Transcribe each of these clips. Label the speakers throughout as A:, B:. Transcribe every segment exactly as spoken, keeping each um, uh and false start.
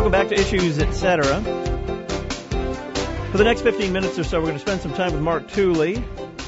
A: Welcome back to Issues, et cetera. For the next fifteen minutes or so, we're going to spend some time with Mark Tooley,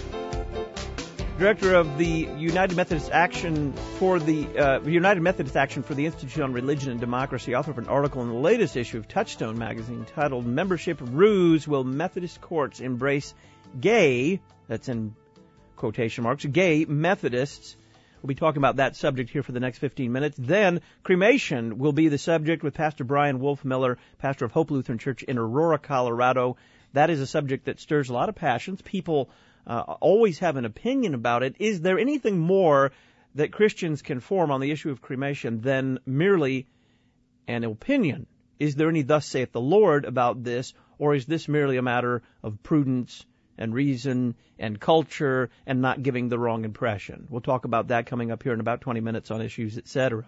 A: Director of the United Methodist Action for the uh, United Methodist Action for the Institute on Religion and Democracy, author of an article in the latest issue of Touchstone magazine titled "Membership Ruse: Will Methodist Courts Embrace Gay?" That's in quotation marks. Gay Methodists. We'll be talking about that subject here for the next fifteen minutes. Then, cremation will be the subject with Pastor Brian Wolfmiller, pastor of Hope Lutheran Church in Aurora, Colorado. That is a subject that stirs a lot of passions. People uh, always have an opinion about it. Is there anything more that Christians can form on the issue of cremation than merely an opinion? Is there any "thus saith the Lord" about this, or is this merely a matter of prudence and reason and culture and not giving the wrong impression? We'll talk about that coming up here in about twenty minutes on Issues, et cetera.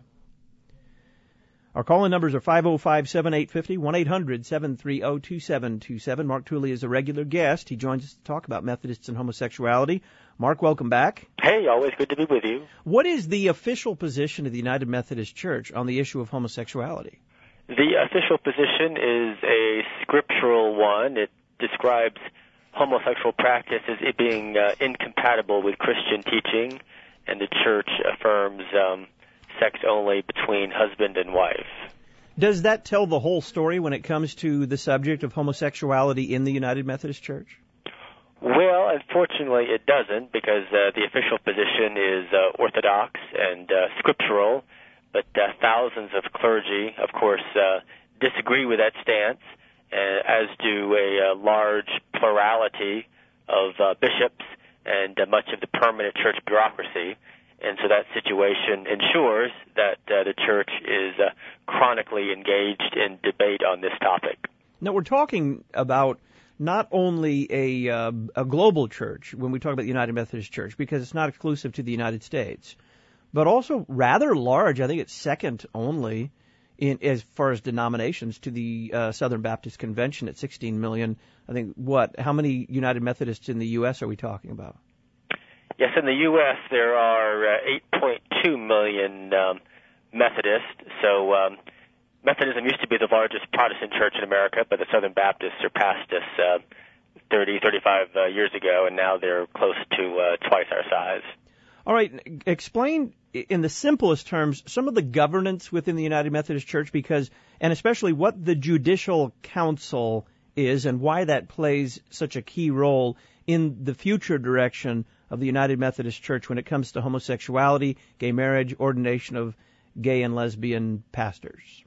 A: Our call-in numbers are five oh five, seven eight five oh, one eight hundred, seven three oh, two seven two seven. Mark Tooley is a regular guest. He joins us to talk about Methodists and homosexuality. Mark, welcome back.
B: Hey, always good to be with you.
A: What is the official position of the United Methodist Church on the issue of homosexuality?
B: The official position is a scriptural one. It describes homosexual practice as it being uh, incompatible with Christian teaching, and the church affirms um, sex only between husband and wife.
A: Does that tell the whole story when it comes to the subject of homosexuality in the United Methodist Church?
B: Well, unfortunately it doesn't, because uh, the official position is uh, orthodox and uh, scriptural, but uh, thousands of clergy, of course, uh, disagree with that stance, Uh, as do a uh, large plurality of uh, bishops and uh, much of the permanent church bureaucracy. And so that situation ensures that uh, the church is uh, chronically engaged in debate on this topic.
A: Now, we're talking about not only a, uh, a global church when we talk about the United Methodist Church, because it's not exclusive to the United States, but also rather large. I think it's second only in as far as denominations to the uh, Southern Baptist Convention at sixteen million. I think, what, how many United Methodists in the U S are we talking about?
B: Yes, in the U S there are uh, eight point two million um, Methodists. So um, Methodism used to be the largest Protestant church in America, but the Southern Baptists surpassed us uh, thirty, thirty-five uh, years ago, and now they're close to uh, twice our size.
A: All right, explain in the simplest terms some of the governance within the United Methodist Church, because, and especially what the Judicial Council is and why that plays such a key role in the future direction of the United Methodist Church when it comes to homosexuality, gay marriage, ordination of gay and lesbian pastors.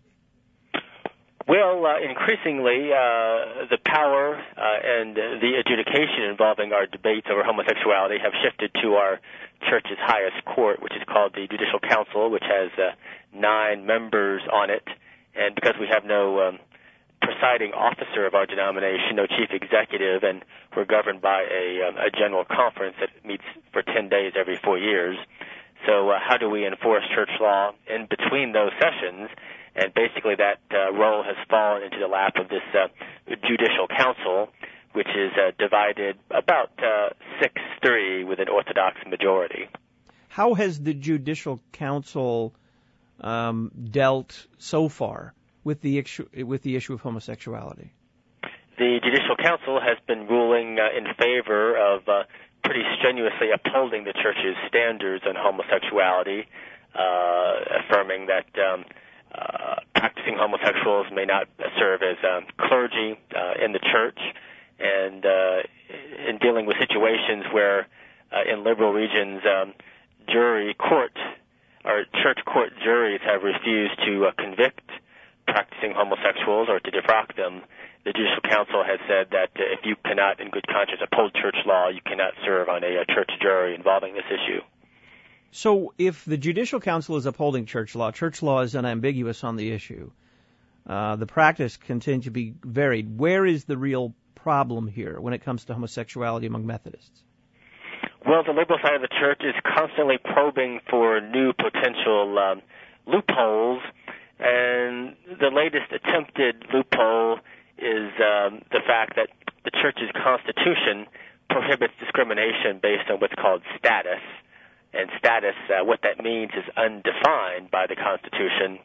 B: Well, uh, increasingly, uh, the power uh, and the adjudication involving our debates over homosexuality have shifted to our church's highest court, which is called the Judicial Council, which has uh, nine members on it. And because we have no um, presiding officer of our denomination, no chief executive, and we're governed by a, um, a general conference that meets for ten days every four years. So uh, how do we enforce church law in between those sessions? And basically that uh, role has fallen into the lap of this uh, Judicial Council, which is uh, divided about uh, six three with an Orthodox majority.
A: How has the Judicial Council um, dealt so far with the issue, with the issue of homosexuality?
B: The Judicial Council has been ruling uh, in favor of uh, pretty strenuously upholding the church's standards on homosexuality, uh, affirming that um, uh, practicing homosexuals may not serve as um, clergy uh, in the church, and uh, in dealing with situations where uh, in liberal regions um, jury court or church court juries have refused to uh, convict practicing homosexuals or to defrock them, the Judicial Council has said that uh, if you cannot in good conscience uphold church law, you cannot serve on a, a church jury involving this issue.
A: So if the Judicial Council is upholding church law, church law is unambiguous on the issue, uh, the practice continues to be varied. Where is the real problem here when it comes to homosexuality among Methodists?
B: Well, the liberal side of the church is constantly probing for new potential um, loopholes, and the latest attempted loophole is um, the fact that the church's constitution prohibits discrimination based on what's called status. And status, uh, what that means is undefined by the Constitution.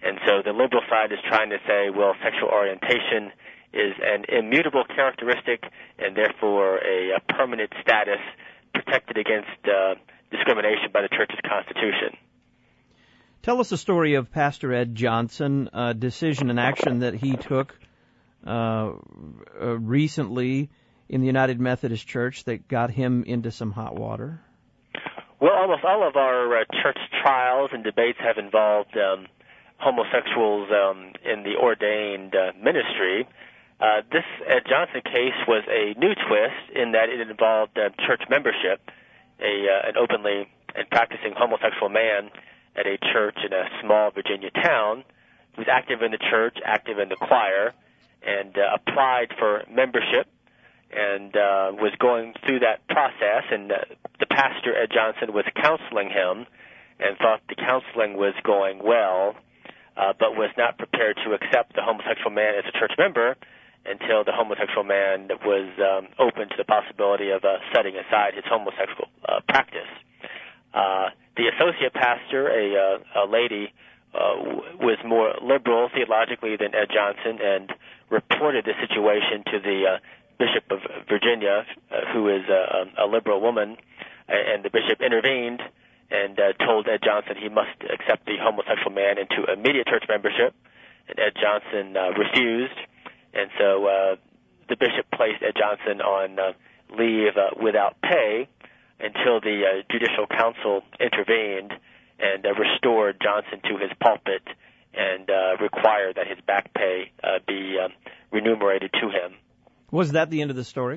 B: And so the liberal side is trying to say, well, sexual orientation is an immutable characteristic and therefore a, a permanent status protected against uh, discrimination by the Church's Constitution.
A: Tell us the story of Pastor Ed Johnson, a decision and action that he took uh, uh, recently in the United Methodist Church that got him into some hot water.
B: Well, almost all of our uh, church trials and debates have involved um, homosexuals um, in the ordained uh, ministry. Uh, this Ed Johnson case was a new twist in that it involved uh, church membership, a uh, an openly and practicing homosexual man at a church in a small Virginia town who was active in the church, active in the choir, and uh, applied for membership and uh, was going through that process. And uh, the pastor, Ed Johnson, was counseling him and thought the counseling was going well, uh, but was not prepared to accept the homosexual man as a church member until the homosexual man was um, open to the possibility of uh, setting aside his homosexual uh, practice. Uh, the associate pastor, a, uh, a lady, uh, w- was more liberal theologically than Ed Johnson and reported the situation to the uh, Bishop of Virginia, uh, who is a, a liberal woman, and the bishop intervened and uh, told Ed Johnson he must accept the homosexual man into immediate church membership, and Ed Johnson uh, refused. And so uh, the bishop placed Ed Johnson on uh, leave uh, without pay until the uh, judicial council intervened and uh, restored Johnson to his pulpit and uh, required that his back pay uh, be um, remunerated to him.
A: Was that the end of the story?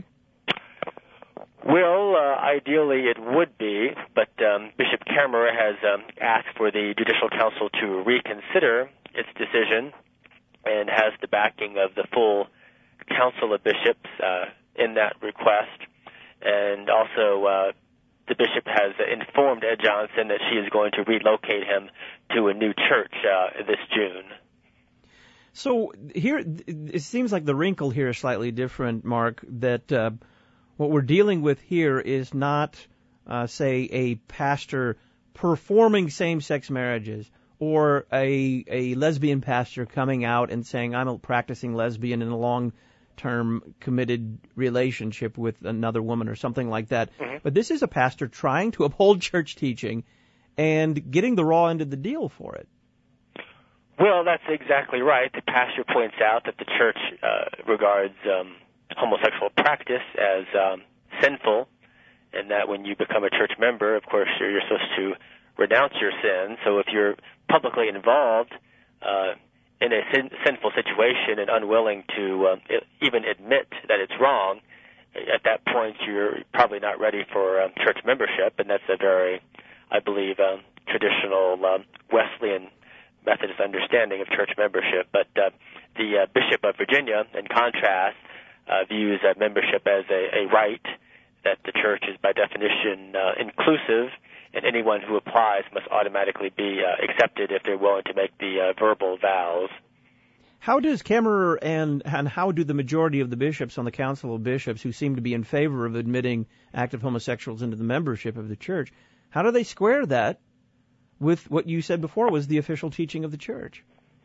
B: Well, uh, ideally it would be, but um, Bishop Kammerer has um, asked for the judicial council to reconsider its decision and has the backing of the full council of bishops uh, in that request. And also uh, the bishop has informed Ed Johnson that she is going to relocate him to a new church uh, this June.
A: So here, it seems like the wrinkle here is slightly different, Mark, that uh, what we're dealing with here is not, uh, say, a pastor performing same-sex marriages or a a lesbian pastor coming out and saying, I'm a practicing lesbian in a long-term committed relationship with another woman or something like that. Mm-hmm. But this is a pastor trying to uphold church teaching and getting the raw end of the deal for it.
B: Well, that's exactly right. The pastor points out that the church uh, regards um, homosexual practice as um, sinful, and that when you become a church member, of course, you're, you're supposed to renounce your sin. So if you're publicly involved uh, in a sin- sinful situation and unwilling to um, even admit that it's wrong, at that point you're probably not ready for um, church membership, and that's a very, I believe, um, traditional um, Wesleyan Methodist understanding of church membership. But uh, the uh, Bishop of Virginia, in contrast, uh, views uh, membership as a, a right, that the church is by definition uh, inclusive, and anyone who applies must automatically be uh, accepted if they're willing to make the uh, verbal vows.
A: How does Kammerer and, and how do the majority of the bishops on the Council of Bishops, who seem to be in favor of admitting active homosexuals into the membership of the church, how do they square that with what you said before was the official teaching of the church?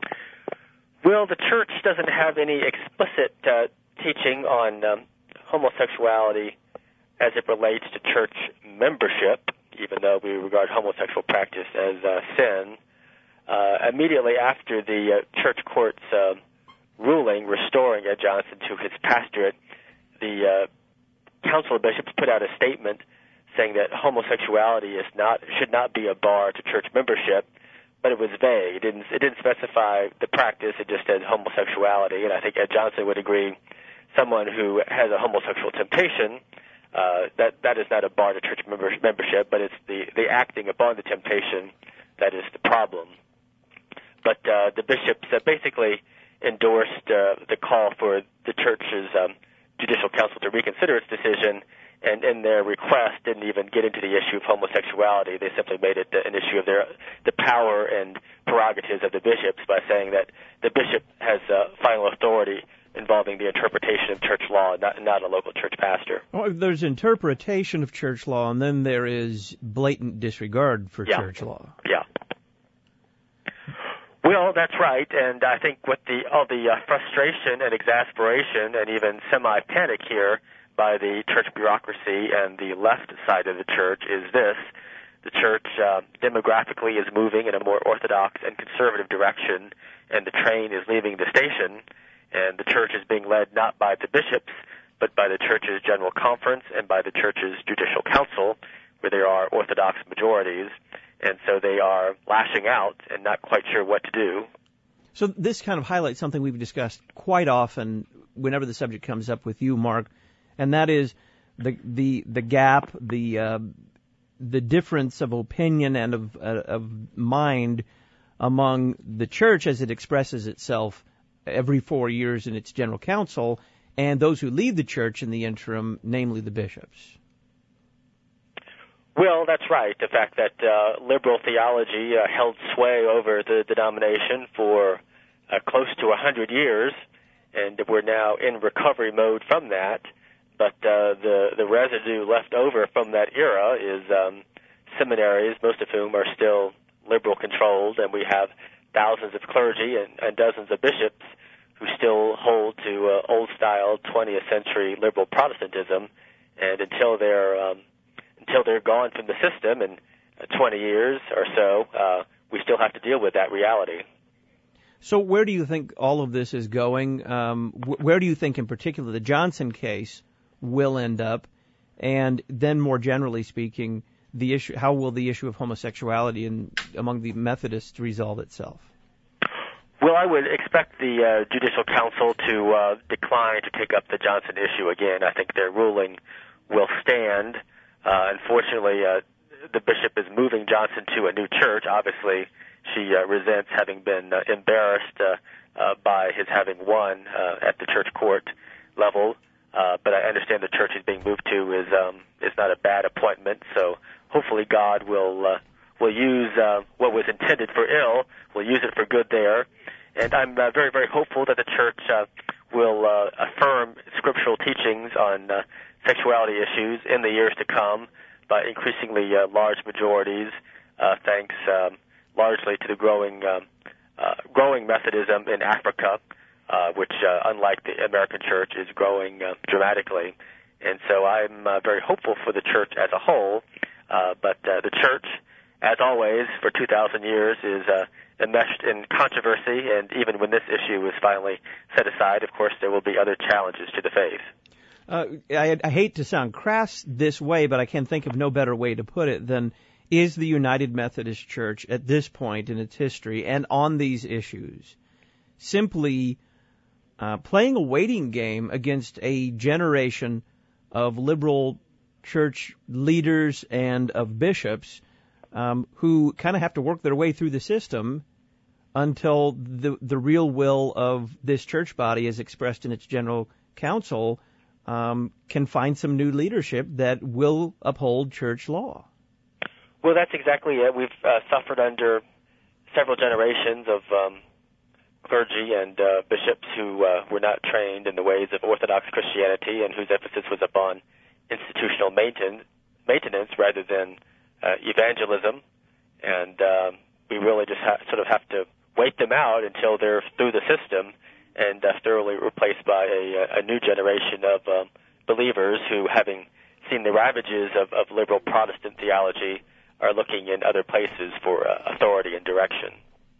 B: Well, the church doesn't have any explicit uh, teaching on um, homosexuality as it relates to church membership, even though we regard homosexual practice as uh, sin. Uh, immediately after the uh, church court's uh, ruling restoring Ed Johnson to his pastorate, the uh, Council of Bishops put out a statement saying that homosexuality is not should not be a bar to church membership, but it was vague. It didn't it didn't specify the practice. It just said homosexuality, and I think Ed Johnson would agree. Someone who has a homosexual temptation, uh, that that is not a bar to church member, membership, but it's the the acting upon the temptation that is the problem. But uh, the bishops uh, basically endorsed uh, the call for the church's um, judicial council to reconsider its decision, and in their request didn't even get into the issue of homosexuality. They simply made it an issue of their the power and prerogatives of the bishops by saying that the bishop has uh, final authority involving the interpretation of church law, not, not a local church pastor.
A: Well, there's interpretation of church law, and then there is blatant disregard for
B: yeah.
A: church law.
B: Yeah. Well, that's right, and I think what the all the uh, frustration and exasperation and even semi-panic here by the church bureaucracy and the left side of the church is this. The church uh, demographically is moving in a more orthodox and conservative direction, and the train is leaving the station, and the church is being led not by the bishops, but by the church's general conference and by the church's judicial council, where there are orthodox majorities. And so they are lashing out and not quite sure what to do.
A: So this kind of highlights something we've discussed quite often whenever the subject comes up with you, Mark, and that is the the the gap, the uh, the difference of opinion and of uh, of mind among the church as it expresses itself every four years in its general council, and those who lead the church in the interim, namely the bishops.
B: Well, that's right. The fact that uh, liberal theology uh, held sway over the denomination for uh, close to a hundred years, and we're now in recovery mode from that. But uh, the the residue left over from that era is um, seminaries, most of whom are still liberal controlled, and we have thousands of clergy and, and dozens of bishops who still hold to uh, old style twentieth century liberal Protestantism, and until they're um, Until they're gone from the system in twenty years or so, uh, we still have to deal with that reality.
A: So where do you think all of this is going? Um, wh- where do you think in particular the Johnson case will end up? And then more generally speaking, the issue, how will the issue of homosexuality in, among the Methodists resolve itself?
B: Well, I would expect the uh, Judicial Council to uh, decline to take up the Johnson issue again. I think their ruling will stand. Uh, unfortunately, uh, the bishop is moving Johnson to a new church. Obviously, she uh, resents having been uh, embarrassed uh, uh, by his having won uh, at the church court level. Uh, but I understand the church he's being moved to is um, is not a bad appointment. So hopefully, God will uh, will use uh, what was intended for ill, will use it for good there. And I'm uh, very, very hopeful that the church uh, will uh, affirm scriptural teachings on uh, sexuality issues in the years to come by increasingly uh, large majorities, uh, thanks um, largely to the growing um, uh, growing Methodism in Africa, uh, which, uh, unlike the American church, is growing uh, dramatically. And so I'm uh, very hopeful for the church as a whole, uh, but uh, the church, as always, for two thousand years is uh, enmeshed in controversy, and even when this issue is finally set aside, of course, there will be other challenges to the faith.
A: Uh, I, I hate to sound crass this way, but I can think of no better way to put it than, is the United Methodist Church at this point in its history and on these issues simply uh, playing a waiting game against a generation of liberal church leaders and of bishops um, who kind of have to work their way through the system until the the real will of this church body, as expressed in its general council, Um, can find some new leadership that will uphold church law.
B: Well, that's exactly it. We've uh, suffered under several generations of um, clergy and uh, bishops who uh, were not trained in the ways of Orthodox Christianity and whose emphasis was upon institutional mainten- maintenance rather than uh, evangelism. And um, we really just ha- sort of have to wait them out until they're through the system and uh, thoroughly replaced by a, a new generation of um, believers who, having seen the ravages of, of liberal Protestant theology, are looking in other places for uh, authority and direction.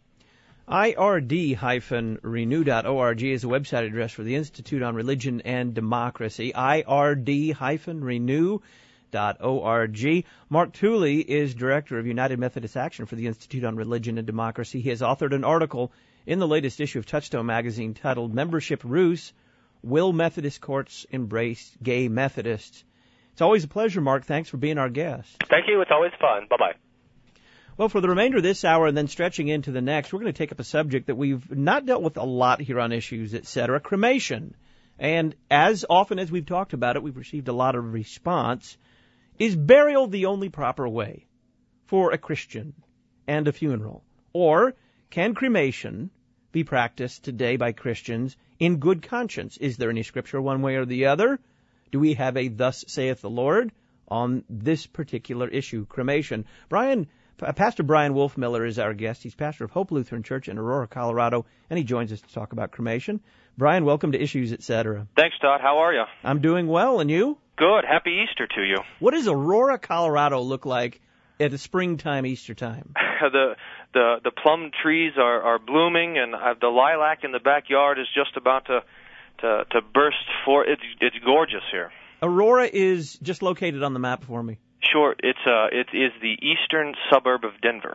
A: I R D renew dot org is a website address for the Institute on Religion and Democracy, I R D renew dot org. Mark Tooley is Director of United Methodist Action for the Institute on Religion and Democracy. He has authored an article in the latest issue of Touchstone magazine titled Membership Ruse, Will Methodist Courts Embrace Gay Methodists? It's always a pleasure, Mark. Thanks for being our guest.
B: Thank you. It's always fun. Bye-bye.
A: Well, for the remainder of this hour and then stretching into the next, we're going to take up a subject that we've not dealt with a lot here on Issues, et cetera, cremation. And as often as we've talked about it, we've received a lot of response. Is burial the only proper way for a Christian and a funeral? Or can cremation be practiced today by Christians in good conscience? Is there any scripture one way or the other? Do we have a thus saith the Lord on this particular issue, cremation? Brian Pastor Brian Wolfmiller is our guest. He's pastor of Hope Lutheran Church in Aurora, Colorado, and he joins us to talk about cremation. Brian, welcome to Issues, et cetera.
C: Thanks, Todd. How are you?
A: I'm doing well, and you?
C: Good. Happy Easter to you.
A: What does Aurora, Colorado look like at the springtime, Easter time?
C: the the the plum trees are, are blooming, and uh, the lilac in the backyard is just about to to, to burst for it's it's gorgeous here.
A: Aurora is just located on the map for me.
C: Sure, it's uh it is the eastern suburb of Denver.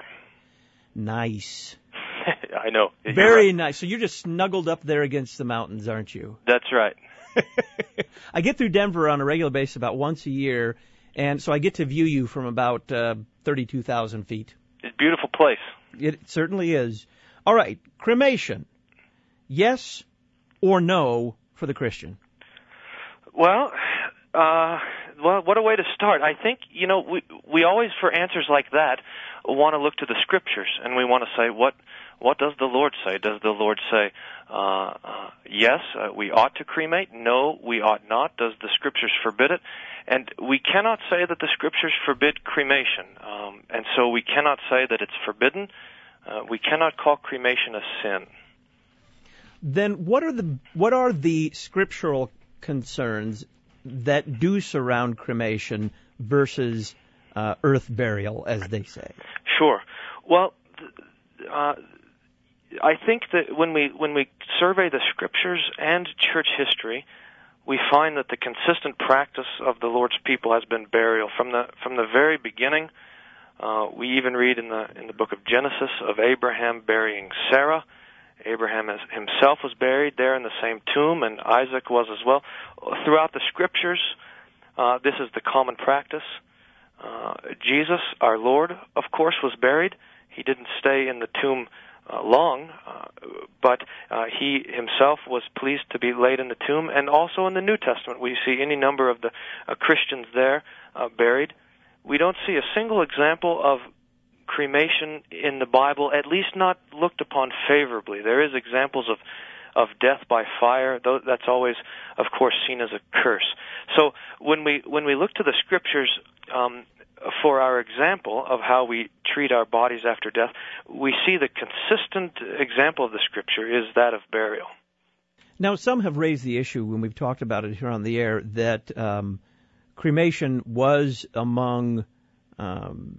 A: Nice.
C: I know.
A: Very
C: right.
A: nice. So you're just snuggled up there against the mountains, aren't you?
C: That's right.
A: I get through Denver on a regular basis about once a year, and so I get to view you from about uh, thirty-two thousand feet.
C: It's a beautiful place.
A: It certainly is. All right, cremation. Yes or no for the Christian?
C: Well, uh, well, what a way to start. I think, you know, we we always, for answers like that, want to look to the Scriptures, and we want to say, what what does the Lord say? Does the Lord say, uh, uh, yes, uh, we ought to cremate? No, we ought not. Does the Scriptures forbid it? And we cannot say that the Scriptures forbid cremation, um, and so we cannot say that it's forbidden. Uh, we cannot call cremation a sin.
A: Then what are the what are the scriptural concerns that do surround cremation versus uh, earth burial, as they say?
C: Sure. Well, uh, I think that when we when we survey the Scriptures and church history, we find that the consistent practice of the Lord's people has been burial from the from the very beginning. Uh, we even read in the in the book of Genesis of Abraham burying Sarah. Abraham himself was buried there in the same tomb, and Isaac was as well. Throughout the Scriptures, uh, this is the common practice. Uh, Jesus, our Lord, of course, was buried. He didn't stay in the tomb uh, long, uh, but uh, he himself was pleased to be laid in the tomb. And also in the New Testament, we see any number of the uh, Christians there uh, buried. We don't see a single example of cremation in the Bible, at least not looked upon favorably. There is examples of of death by fire. That's always, of course, seen as a curse. So when we when we look to the Scriptures um, for our example of how we treat our bodies after death, we see the consistent example of the Scripture is that of burial.
A: Now, some have raised the issue when we've talked about it here on the air that um, cremation was among um,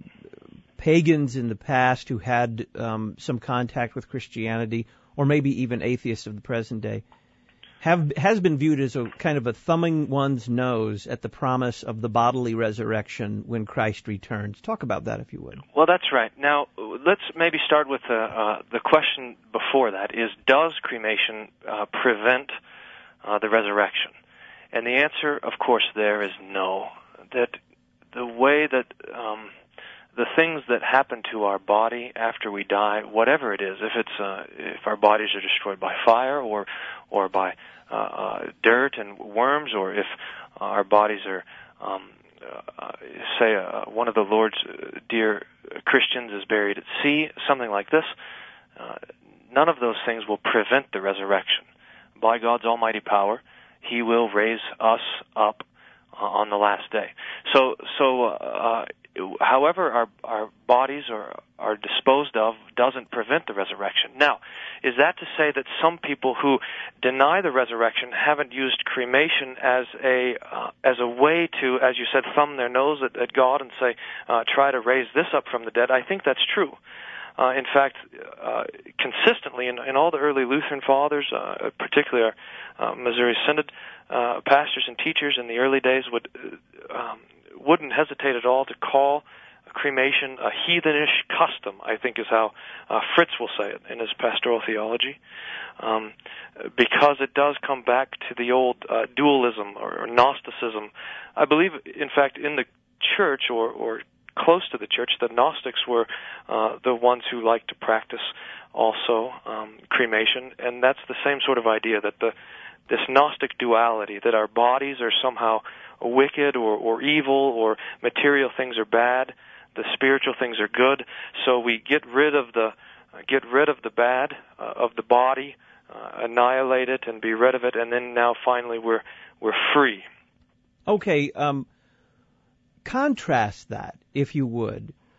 A: pagans in the past who had um, some contact with Christianity, or maybe even atheists of the present day, have has been viewed as a kind of a thumbing one's nose at the promise of the bodily resurrection when Christ returns. Talk about that, if you would.
C: Well, that's right. Now, let's maybe start with the, uh, the question before that, is does cremation uh, prevent uh, the resurrection? And the answer, of course, there is no. That the way that um, the things that happen to our body after we die, whatever it is, if it's uh, if our bodies are destroyed by fire or or by uh, uh, dirt and worms, or if our bodies are, um, uh, say, uh, one of the Lord's dear Christians is buried at sea, something like this, uh, none of those things will prevent the resurrection. By God's almighty power, He will raise us up uh, on the last day. So, so. Uh, However, our our bodies are are disposed of doesn't prevent the resurrection. Now, is that to say that some people who deny the resurrection haven't used cremation as a uh, as a way to, as you said, thumb their nose at, at God and say, uh, try to raise this up from the dead? I think that's true. Uh, in fact, uh, consistently in, in all the early Lutheran fathers, uh, particularly our uh, Missouri Synod uh, pastors and teachers in the early days, would uh, um, wouldn't hesitate at all to call cremation a heathenish custom, I think is how uh, Fritz will say it in his pastoral theology, um, because it does come back to the old uh, dualism or, or Gnosticism. I believe, in fact, in the church or, or close to the church, the Gnostics were uh, the ones who liked to practice also um, cremation, and that's the same sort of idea, that the this Gnostic duality, that our bodies are somehow wicked or, or evil, or material things are bad, the spiritual things are good. So we get rid of the uh, get rid of the bad uh, of the body, uh, annihilate it, and be rid of it, and then now finally we're we're free.
A: Okay, um, contrast that, if you would,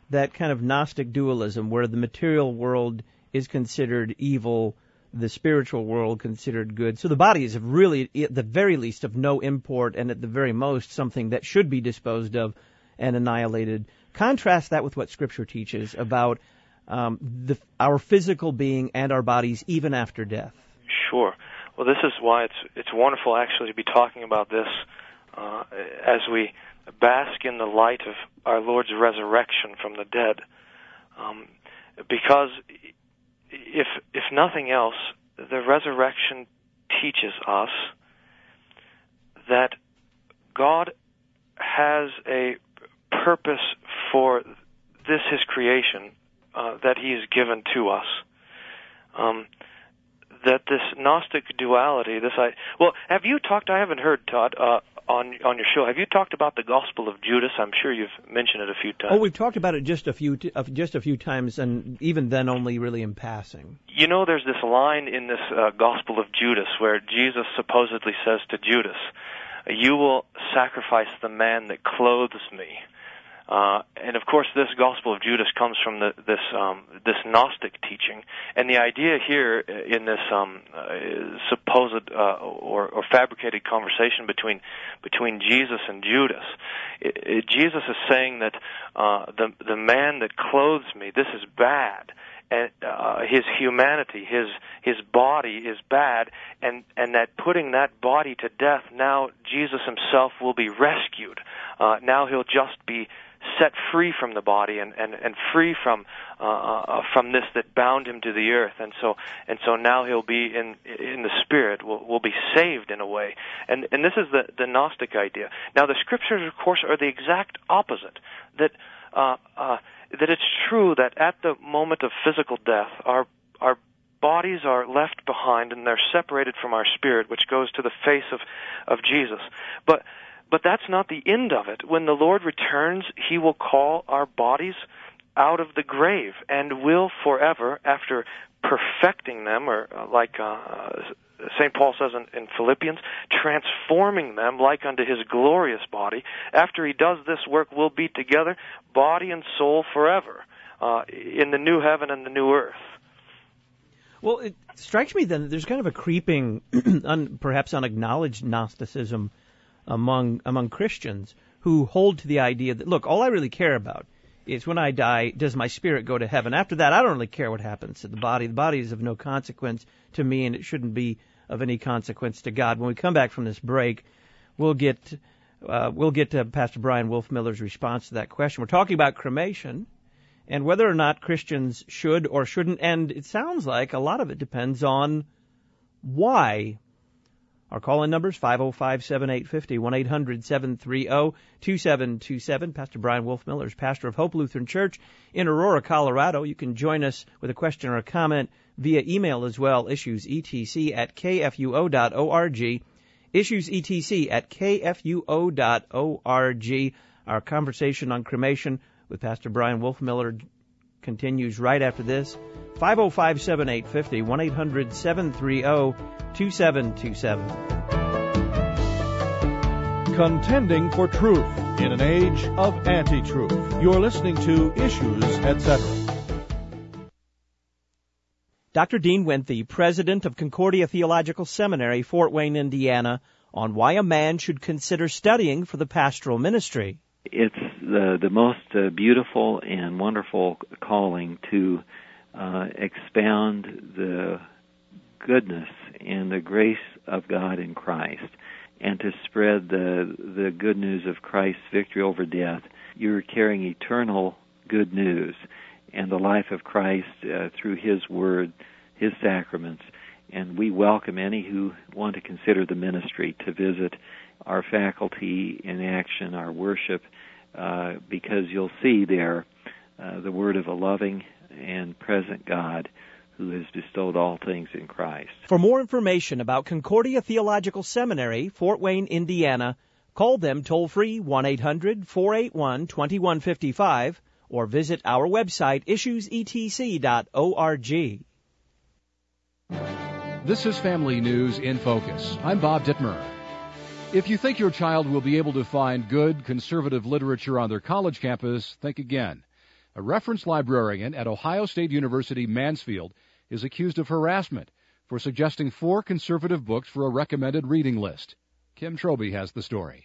A: that kind of Gnostic dualism where the material world is considered evil, the spiritual world considered good. So the body is really, at the very least, of no import, and at the very most, something that should be disposed of and annihilated. Contrast that with what Scripture teaches about um, the, our physical being and our bodies even after death.
C: Sure. Well, this is why it's it's wonderful actually to be talking about this uh, as we bask in the light of our Lord's resurrection from the dead. Um, because if if nothing else, the resurrection teaches us that God has a purpose for this, His creation, uh, that He has given to us. Um, that this Gnostic duality, this I well, have you talked? I haven't heard, Todd, uh, on on your show. Have you talked about the Gospel of Judas? I'm sure you've mentioned it a few times.
A: Oh, we've talked about it just a few t- uh, just a few times, and even then, only really in passing.
C: You know, there's this line in this uh, Gospel of Judas where Jesus supposedly says to Judas, "You will sacrifice the man that clothes me." Uh, and of course, this Gospel of Judas comes from the, this um, this Gnostic teaching, and the idea here in this um, uh, supposed uh, or, or fabricated conversation between between Jesus and Judas, it, it, Jesus is saying that uh, the the man that clothes me, this is bad, and uh, his humanity, his his body is bad, and and that putting that body to death, now Jesus Himself will be rescued. Uh, now He'll just be set free from the body and, and, and free from uh, uh, from this that bound him to the earth, and so and so now he'll be in in the spirit, will will be saved in a way, and and this is the the Gnostic idea. Now the Scriptures, of course, are the exact opposite. That uh, uh, that it's true that at the moment of physical death, our our bodies are left behind and they're separated from our spirit, which goes to the face of of Jesus, but. But that's not the end of it. When the Lord returns, He will call our bodies out of the grave and will forever, after perfecting them, or uh, like uh, Saint Paul says in, in Philippians, transforming them like unto His glorious body. After He does this work, we'll be together, body and soul forever, uh, in the new heaven and the new earth.
A: Well, it strikes me then that there's kind of a creeping, un, perhaps unacknowledged Gnosticism among among Christians who hold to the idea that, look, all I really care about is when I die, does my spirit go to heaven? After that, I don't really care what happens to the body. The body is of no consequence to me, and it shouldn't be of any consequence to God. When we come back from this break, we'll get uh, we'll get to Pastor Brian Wolfmiller's response to that question. We're talking about cremation and whether or not Christians should or shouldn't, and it sounds like a lot of it depends on why. Our call-in number is five oh five, seven eight five oh, one eight hundred, seven three oh, two seven two seven. Pastor Brian Wolfmiller is pastor of Hope Lutheran Church in Aurora, Colorado. You can join us with a question or a comment via email as well, issuesetc at kfuo dot org, issuesetc at kfuo dot org. Our conversation on cremation with Pastor Brian Wolfmiller continues right after this. five oh five, seven eight five oh, one eight hundred, seven three oh, two seven two seven.
D: Contending for truth in an age of anti-truth. You're listening to Issues, et cetera.
A: Doctor Dean Winthy, president of Concordia Theological Seminary, Fort Wayne, Indiana, on why a man should consider studying for the pastoral ministry.
E: It's the, the most uh, beautiful and wonderful calling to uh, expound the goodness and the grace of God in Christ, and to spread the the good news of Christ's victory over death. You're carrying eternal good news and the life of Christ uh, through His Word, His sacraments. And we welcome any who want to consider the ministry to visit our faculty in action, our worship, uh, because you'll see there uh, the word of a loving and present God who has bestowed all things in Christ.
A: For more information about Concordia Theological Seminary, Fort Wayne, Indiana, call them toll-free one eight hundred, four eight one, two one five five or visit our website, issues e t c dot org.
D: This is Family News in Focus. I'm Bob Dittmer. If you think your child will be able to find good conservative literature on their college campus, think again. A reference librarian at Ohio State University Mansfield is accused of harassment for suggesting four conservative books for a recommended reading list. Kim Troby has the story.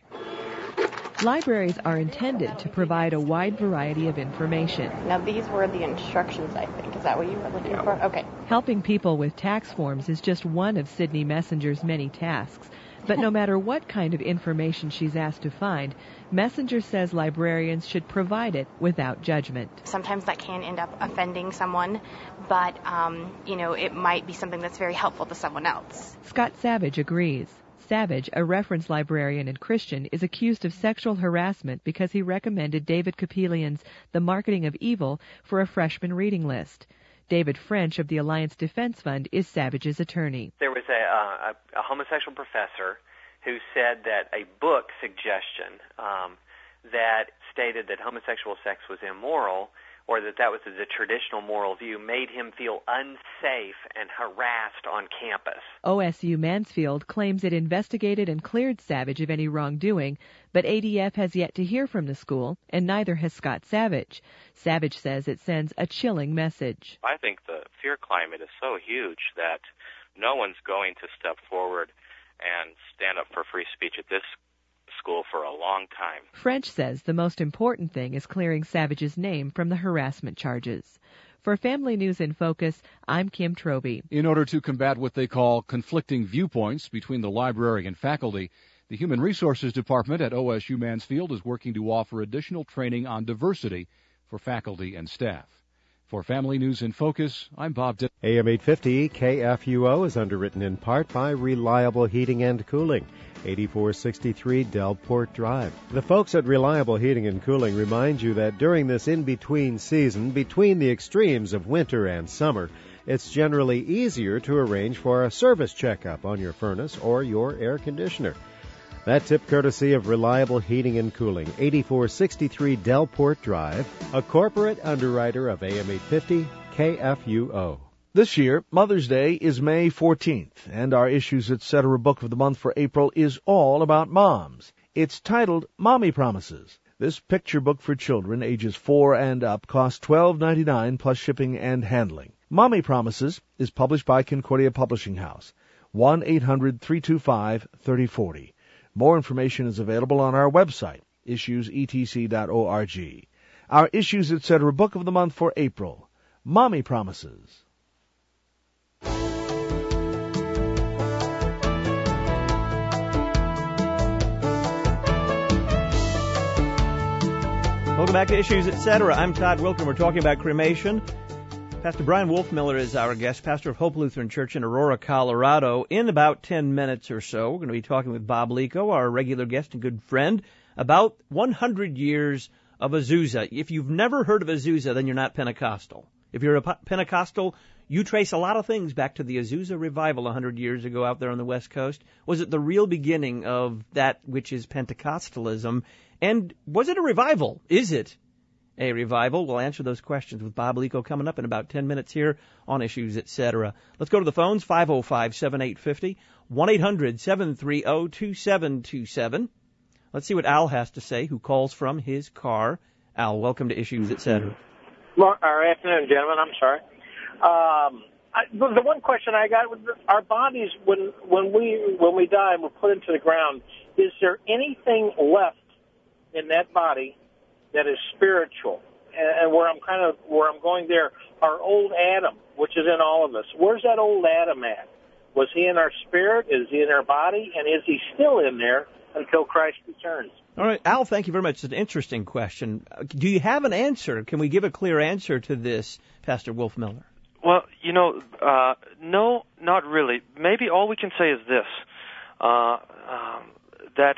F: Libraries are intended to provide a wide variety of information.
G: Now, these were the instructions, I think. Is that what you were looking yeah. for? Okay.
F: Helping people with tax forms is just one of Sydney Messenger's many tasks. But no matter what kind of information she's asked to find, Messenger says librarians should provide it without judgment.
G: Sometimes that can end up offending someone, but, um, you know, it might be something that's very helpful to someone else.
F: Scott Savage agrees. Savage, a reference librarian and Christian, is accused of sexual harassment because he recommended David Kapelian's The Marketing of Evil for a freshman reading list. David French of the Alliance Defense Fund is Savage's attorney.
H: There was a, uh, a, a homosexual professor who said that a book suggestion um, that stated that homosexual sex was immoral, or that that was the traditional moral view, made him feel unsafe and harassed on campus.
F: O S U Mansfield claims it investigated and cleared Savage of any wrongdoing, but A D F has yet to hear from the school, and neither has Scott Savage. Savage says it sends a chilling message.
I: I think the fear climate is so huge that no one's going to step forward and stand up for free speech at this school for a long time.
F: French says the most important thing is clearing Savage's name from the harassment charges. For Family News in Focus, I'm Kim Troby.
D: In order to combat what they call conflicting viewpoints between the library and faculty, the Human Resources Department at O S U Mansfield is working to offer additional training on diversity for faculty and staff. For Family News in Focus, I'm Bob Ditt.
J: A M eight fifty K F U O is underwritten in part by Reliable Heating and Cooling, eighty-four sixty-three Delport Drive. The folks at Reliable Heating and Cooling remind you that during this in-between season, between the extremes of winter and summer, it's generally easier to arrange for a service checkup on your furnace or your air conditioner. That tip courtesy of Reliable Heating and Cooling, eighty-four sixty-three Delport Drive, a corporate underwriter of A M eight fifty K F U O.
K: This year, Mother's Day is May fourteenth, and our Issues Etc. book of the month for April is all about moms. It's titled Mommy Promises. This picture book for children ages four and up costs twelve ninety-nine plus shipping and handling. Mommy Promises is published by Concordia Publishing House, one eight hundred three two five three oh four oh. More information is available on our website, issues e t c dot org. Our Issues Etc. book of the month for April, Mommy Promises.
A: Welcome back to Issues Etc. I'm Todd Wilken. We're talking about cremation. Pastor Brian Wolfmiller is our guest, pastor of Hope Lutheran Church in Aurora, Colorado. In about ten minutes or so, we're going to be talking with Bob Lico, our regular guest and good friend, about one hundred years of Azusa. If you've never heard of Azusa, then you're not Pentecostal. If you're a Pentecostal, you trace a lot of things back to the Azusa revival one hundred years ago out there on the West Coast. Was it the real beginning of that which is Pentecostalism? And was it a revival? Is it a revival? We'll answer those questions with Bob Lico coming up in about ten minutes here on Issues Etc. Let's go to the phones, five oh five, seven eight five oh, one eight hundred seven three oh two seven two seven. Let's see what Al has to say, who calls from his car. Al, welcome to Issues Etc.
L: Well, our afternoon, gentlemen. I'm sorry. Um, I, the one question I got: our bodies, when when we when we die and we're put into the ground, is there anything left in that body that is spiritual? And, and where I'm kind of where I'm going there, our old Adam, which is in all of us. Where's that old Adam at? Was he in our spirit? Is he in our body? And is he still in there until Christ returns?
A: All right, Al, thank you very much. It's an interesting question. Do you have an answer? Can we give a clear answer to this, Pastor Wolfmiller?
C: Well, you know, uh, no, not really. Maybe all we can say is this, uh, um, that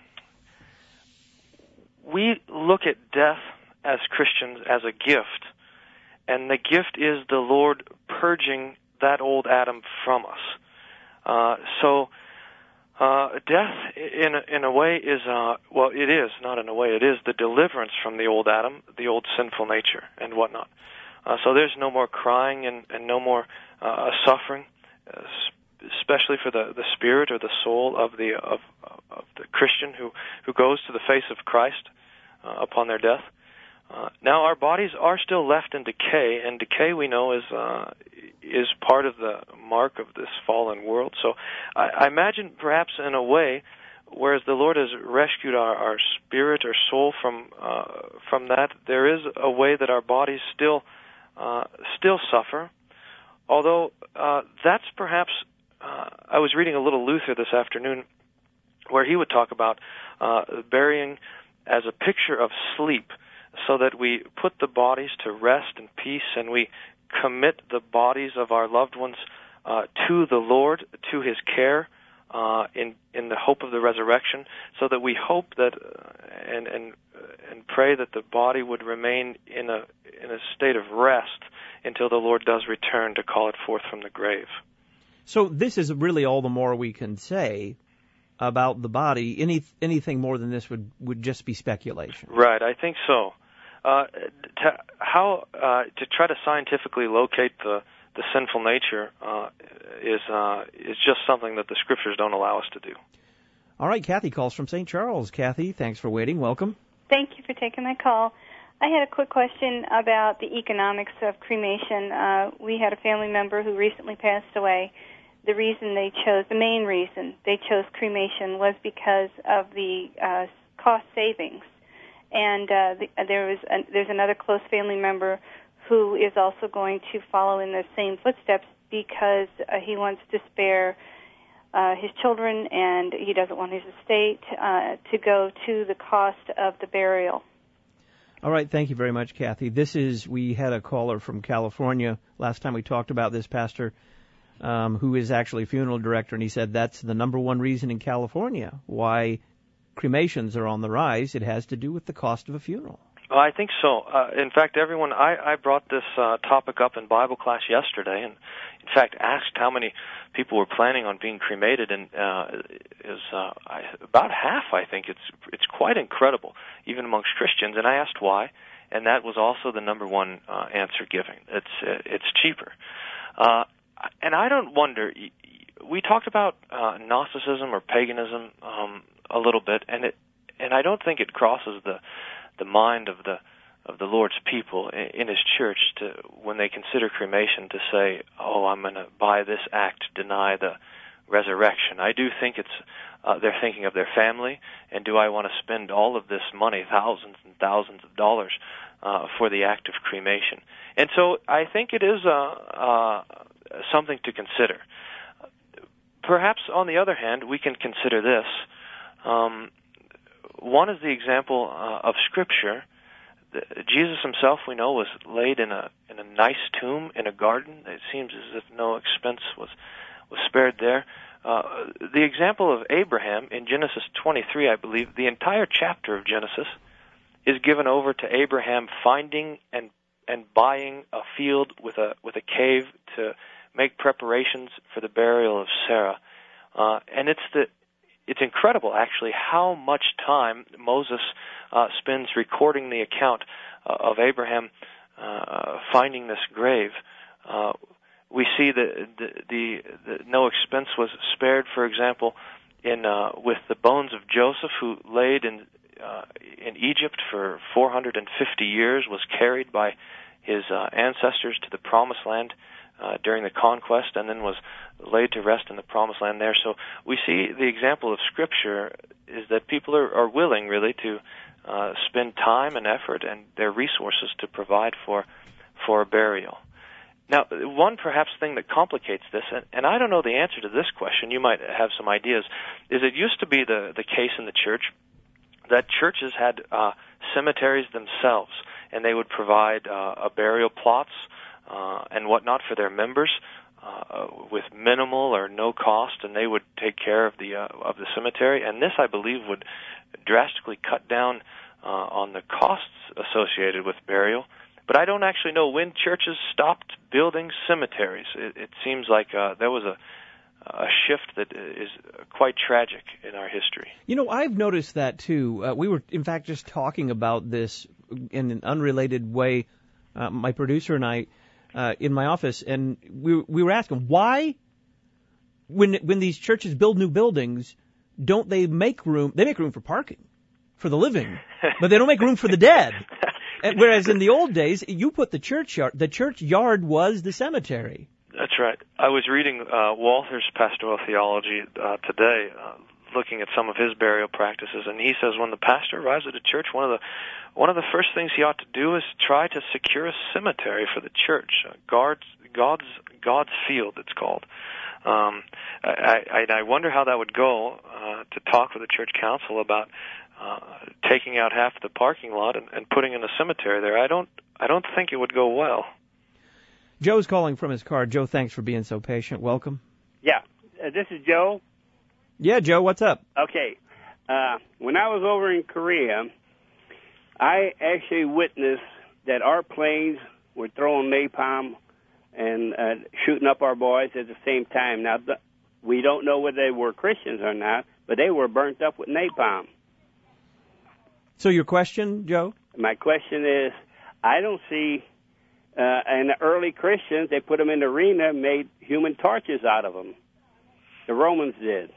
C: we look at death as Christians as a gift, and the gift is the Lord purging that old Adam from us. Uh, so uh, death, in a, in a way, is, uh, well, it is, not in a way, it is the deliverance from the old Adam, the old sinful nature and whatnot. Uh, so there's no more crying and, and no more uh, suffering, uh, especially for the, the spirit or the soul of the of, of the Christian who, who goes to the face of Christ uh, upon their death. Uh, now, our bodies are still left in decay, and decay we know is uh, is part of the mark of this fallen world. So I, I imagine perhaps in a way, whereas the Lord has rescued our, our spirit or soul from uh, from that, there is a way that our bodies still uh, still suffer. Although uh, that's perhaps, uh, I was reading a little Luther this afternoon, where he would talk about uh, burying as a picture of sleep, so that we put the bodies to rest and peace, and we commit the bodies of our loved ones uh, to the Lord, to His care, uh, in in the hope of the resurrection, so that we hope that uh, and and and pray that the body would remain in a in a state of rest until the Lord does return to call it forth from the grave.
A: So this is really all the more we can say about the body. Any anything more than this would, would just be speculation.
C: Right, I think so. Uh, to, how uh, to try to scientifically locate the, the sinful nature uh, is uh, is just something that the Scriptures don't allow us to do.
A: All right, Kathy calls from Saint Charles. Kathy, thanks for waiting. Welcome.
M: Thank you for taking my call. I had a quick question about the economics of cremation. Uh, we had a family member who recently passed away. The reason they chose, the main reason they chose cremation was because of the uh, cost savings. And uh, the, there was a, there's another close family member who is also going to follow in the same footsteps because uh, he wants to spare uh, his children and he doesn't want his estate uh, to go to the cost of the burial.
A: All right, thank you very much, Kathy. This is, we had a caller from California last time we talked about this, Pastor, um, who is actually a funeral director, and he said that's the number one reason in California why cremations are on the rise. It has to do with the cost of a funeral.
C: Well, I think so. Uh, in fact, everyone, I, I brought this uh, topic up in Bible class yesterday, and in fact asked how many people were planning on being cremated, and uh, is uh, I, about half. I think it's it's quite incredible, even amongst Christians. And I asked why, and that was also the number one uh, answer given. It's uh, it's cheaper, uh, and I don't wonder. We talked about uh, Gnosticism or paganism um, a little bit, and it and I don't think it crosses the the mind of the of the Lord's people in His church to when they consider cremation to say, "Oh, I'm going to by this act deny the resurrection." I do think it's uh, they're thinking of their family, and do I want to spend all of this money, thousands and thousands of dollars, uh, for the act of cremation? And so I think it is uh, uh, something to consider. Perhaps on the other hand, we can consider this. Um, One is the example uh, of Scripture. The, Jesus Himself, we know, was laid in a in a nice tomb in a garden. It seems as if no expense was was spared there. Uh, the example of Abraham in Genesis twenty-three, I believe, the entire chapter of Genesis is given over to Abraham finding and and buying a field with a with a cave to make preparations for the burial of Sarah, uh, and it's the It's incredible, actually, how much time Moses uh, spends recording the account uh, of Abraham uh, finding this grave. Uh, we see that the, the, the no expense was spared, for example, in uh, with the bones of Joseph, who laid in uh, in Egypt for four hundred fifty years, was carried by his uh, ancestors to the Promised Land Uh, during the conquest, and then was laid to rest in the Promised Land there. So we see the example of Scripture is that people are, are willing, really, to uh, spend time and effort and their resources to provide for for a burial. Now, one perhaps thing that complicates this, and, and I don't know the answer to this question, you might have some ideas, is it used to be the, the case in the church that churches had uh, cemeteries themselves, and they would provide uh, a burial plots Uh, and whatnot for their members uh, with minimal or no cost, and they would take care of the uh, of the cemetery. And this, I believe, would drastically cut down uh, on the costs associated with burial. But I don't actually know when churches stopped building cemeteries. It, it seems like uh, there was a a shift that is quite tragic in our history.
A: You know, I've noticed that too. Uh, we were, in fact, just talking about this in an unrelated way. Uh, my producer and I. Uh, in my office, and we we were asking why, when when these churches build new buildings, don't they make room? They make room for parking, for the living, but they don't make room for the dead. And whereas in the old days, you put the churchyard, the churchyard was the cemetery.
C: That's right. I was reading uh, Walther's Pastoral Theology uh, today, uh, looking at some of his burial practices, and he says when the pastor arrives at a church, one of the one of the first things he ought to do is try to secure a cemetery for the church, uh, God's God's God's field, it's called. Um, I, I, I wonder how that would go uh, to talk with the church council about uh, taking out half the parking lot and, and putting in a cemetery there. I don't I don't think it would go well.
A: Joe's calling from his car. Joe, thanks for being so patient. Welcome.
N: Yeah, uh, this is Joe.
A: Yeah, Joe, what's up?
N: Okay. Uh, when I was over in Korea, I actually witnessed that our planes were throwing napalm and uh, shooting up our boys at the same time. Now, the, we don't know whether they were Christians or not, but they were burnt up with napalm.
A: So your question, Joe?
N: My question is, I don't see... Uh, and the early Christians, they put them in the arena and made human torches out of them. The Romans did.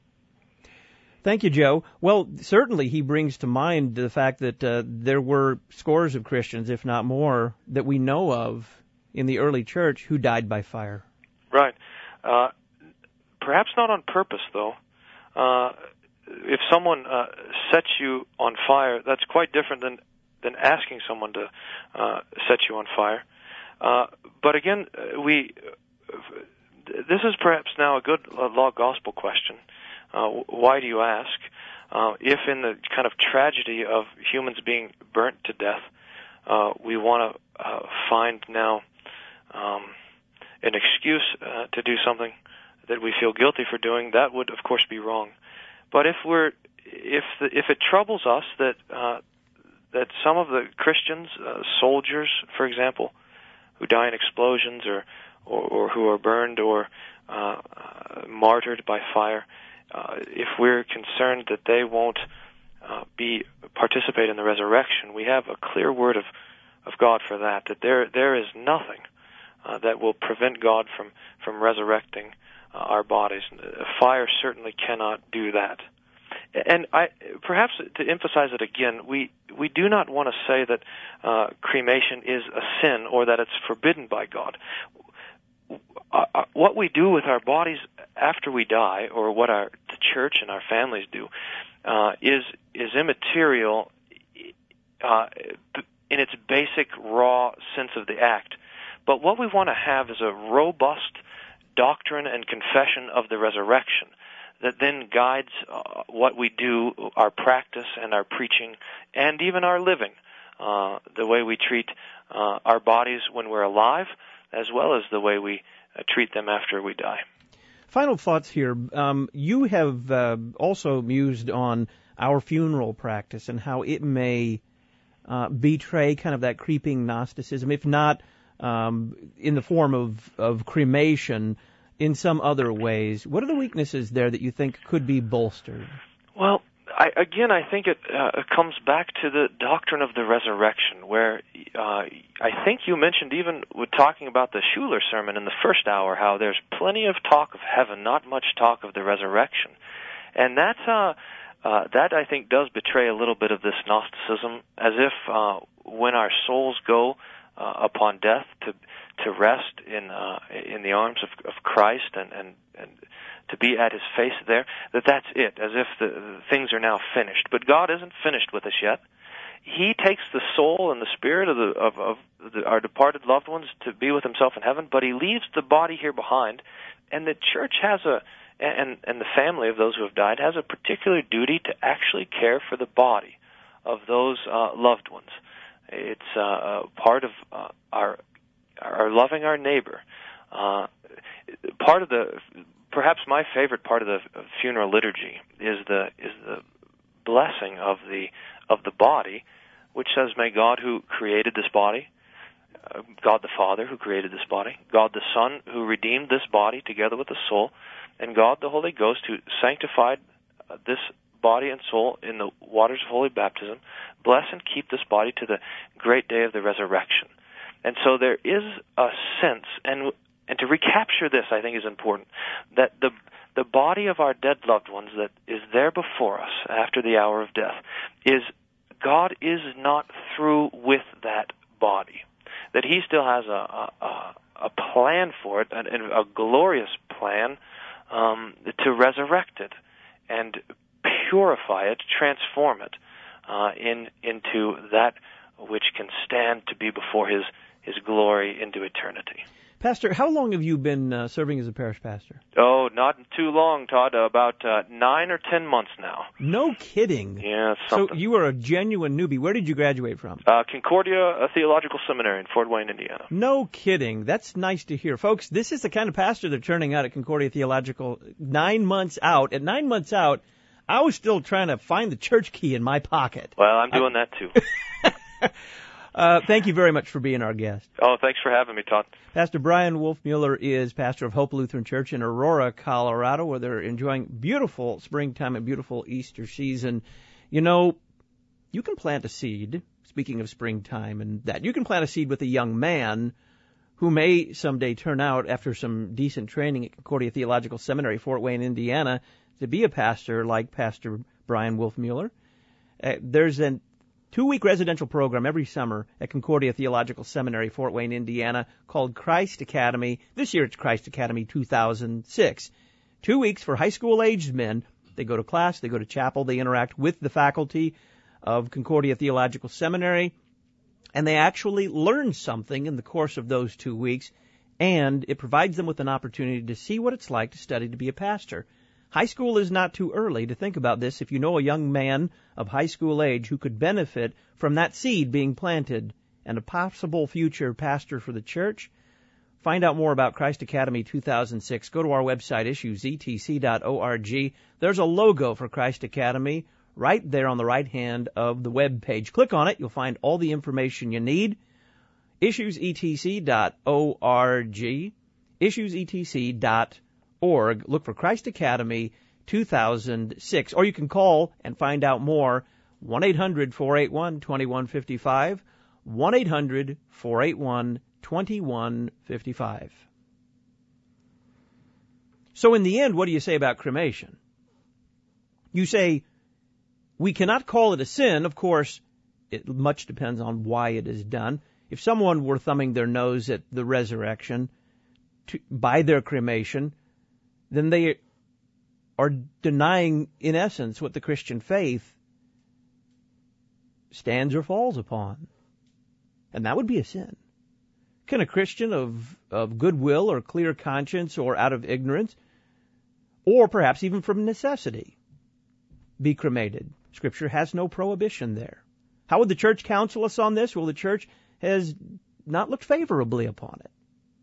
A: Thank you, Joe. Well, certainly he brings to mind the fact that uh, there were scores of Christians, if not more, that we know of in the early church who died by fire.
C: Right. Uh, perhaps not on purpose, though. Uh, if someone uh, sets you on fire, that's quite different than than asking someone to uh, set you on fire. Uh, but again, we uh, this is perhaps now a good uh, law gospel question. Uh, why do you ask? Uh, if in the kind of tragedy of humans being burnt to death, uh, we want to uh, find now um, an excuse uh, to do something that we feel guilty for doing, that would, of course, be wrong. But if we're if the, if it troubles us that uh, that some of the Christians, uh, soldiers, for example, who die in explosions or or, or who are burned or uh, uh, martyred by fire, uh, if we're concerned that they won't uh, be participate in the resurrection, we have a clear word of of God for that. That there there is nothing uh, that will prevent God from from resurrecting uh, our bodies. Fire certainly cannot do that. And I, perhaps to emphasize it again, we, we do not want to say that uh, cremation is a sin or that it's forbidden by God. Uh, what we do with our bodies after we die, or what our the church and our families do, uh, is is immaterial uh, in its basic raw sense of the act. But what we want to have is a robust doctrine and confession of the resurrection that then guides uh, what we do, our practice and our preaching, and even our living, uh, the way we treat uh, our bodies when we're alive, as well as the way we uh, treat them after we die.
A: Final thoughts here. Um, you have uh, also mused on our funeral practice and how it may uh, betray kind of that creeping Gnosticism, if not um, in the form of, of cremation, in some other ways. What are the weaknesses there that you think could be bolstered?
C: Well, I, again, I think it uh, comes back to the doctrine of the resurrection, where uh, I think you mentioned even with talking about the Schuller sermon in the first hour, how there's plenty of talk of heaven, not much talk of the resurrection. And that's, uh, uh, that, I think, does betray a little bit of this Gnosticism, as if uh, when our souls go uh, upon death to to rest in uh, in the arms of, of Christ and, and, and to be at His face there, that that's it, as if the, the things are now finished. But God isn't finished with us yet. He takes the soul and the spirit of, the, of, of the, our departed loved ones to be with Himself in heaven, but He leaves the body here behind, and the church has a, and, and the family of those who have died has a particular duty to actually care for the body of those uh, loved ones. It's uh, part of uh, our are loving our neighbor. Uh, part of the, perhaps my favorite part of the funeral liturgy is the is the blessing of the of the body, which says, "May God who created this body, uh, God the Father who created this body, God the Son who redeemed this body together with the soul, and God the Holy Ghost who sanctified uh, this body and soul in the waters of holy baptism, bless and keep this body to the great day of the resurrection." And so there is a sense, and and to recapture this, I think, is important, that the the body of our dead loved ones that is there before us after the hour of death is God is not through with that body, that he still has a, a, a plan for it, and a, a glorious plan um, to resurrect it and purify it, transform it uh, in into that which can stand to be before his, his glory into eternity.
A: Pastor, how long have you been uh, serving as a parish pastor?
C: Oh, not too long, Todd. Uh, about uh, nine or ten months now.
A: No kidding.
C: Yeah, something.
A: So you are a genuine newbie. Where did you graduate from?
C: Uh, Concordia Theological Seminary in Fort Wayne, Indiana.
A: No kidding. That's nice to hear. Folks, this is the kind of pastor they're turning out at Concordia Theological nine months out. At nine months out, I was still trying to find the church key in my pocket.
C: Well, I'm doing I... that too.
A: Uh, thank you very much for being our guest.
C: Oh, thanks for having me, Todd.
A: Pastor Brian Wolfmueller is pastor of Hope Lutheran Church in Aurora, Colorado, where they're enjoying beautiful springtime and beautiful Easter season. You know, you can plant a seed, speaking of springtime and that, you can plant a seed with a young man who may someday turn out, after some decent training at Concordia Theological Seminary, Fort Wayne, Indiana, to be a pastor like Pastor Brian Wolfmueller. Uh, there's an two-week residential program every summer at Concordia Theological Seminary, Fort Wayne, Indiana, called Christ Academy. This year it's Christ Academy two thousand six. Two weeks for high school-aged men. They go to class, they go to chapel, they interact with the faculty of Concordia Theological Seminary, and they actually learn something in the course of those two weeks, and it provides them with an opportunity to see what it's like to study to be a pastor. High school is not too early to think about this. If you know a young man of high school age who could benefit from that seed being planted and a possible future pastor for the church, find out more about Christ Academy two thousand six. Go to our website, issues e t c dot org. There's a logo for Christ Academy right there on the right hand of the web page. Click on it. You'll find all the information you need. issues e t c dot org. issues e t c dot org. Org. Look for Christ Academy two thousand six, or you can call and find out more, one eight hundred four eight one two one five five, one eight hundred four eight one two one five five. So in the end, what do you say about cremation? You say, we cannot call it a sin. Of course, it much depends on why it is done. If someone were thumbing their nose at the resurrection to, by their cremation, then they are denying, in essence, what the Christian faith stands or falls upon. And that would be a sin. Can a Christian of, of goodwill or clear conscience or out of ignorance, or perhaps even from necessity, be cremated? Scripture has no prohibition there. How would the church counsel us on this? Well, the church has not looked favorably upon it.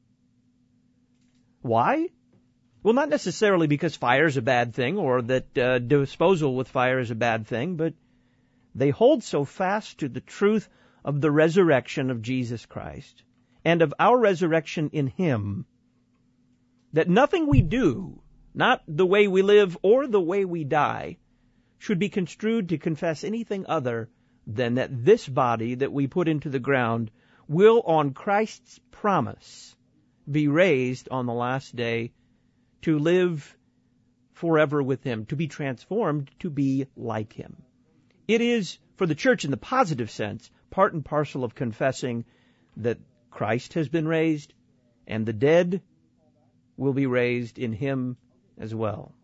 A: Why? Well, not necessarily because fire is a bad thing or that uh, disposal with fire is a bad thing, but they hold so fast to the truth of the resurrection of Jesus Christ and of our resurrection in Him that nothing we do, not the way we live or the way we die, should be construed to confess anything other than that this body that we put into the ground will, on Christ's promise, be raised on the last day to live forever with Him, to be transformed to be like Him. It is, for the church in the positive sense, part and parcel of confessing that Christ has been raised and the dead will be raised in Him as well.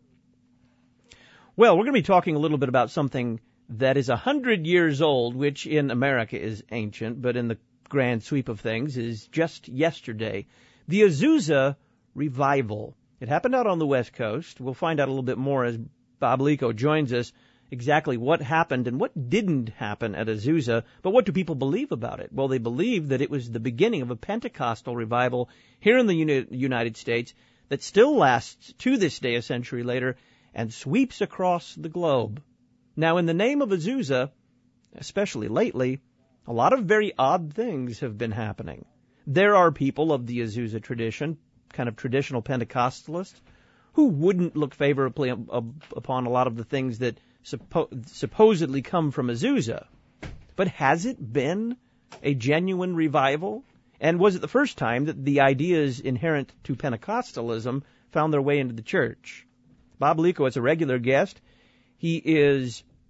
A: Well, we're going to be talking a little bit about something that is a hundred years old, which in America is ancient, but in the grand sweep of things is just yesterday. The Azusa Revival. It happened out on the West Coast. We'll find out a little bit more as Bob Lico joins us, exactly what happened and what didn't happen at Azusa. But what do people believe about it? Well, they believe that it was the beginning of a Pentecostal revival here in the Uni- United States that still lasts to this day, a century later, and sweeps across the globe. Now, in the name of Azusa, especially lately, a lot of very odd things have been happening. There are people of the Azusa tradition, kind of traditional Pentecostalists, who wouldn't look favorably upon a lot of the things that suppo- supposedly come from Azusa. But has it been a genuine revival? And was it the first time that the ideas inherent to Pentecostalism found their way into the church? Bob Lico is a regular guest. He is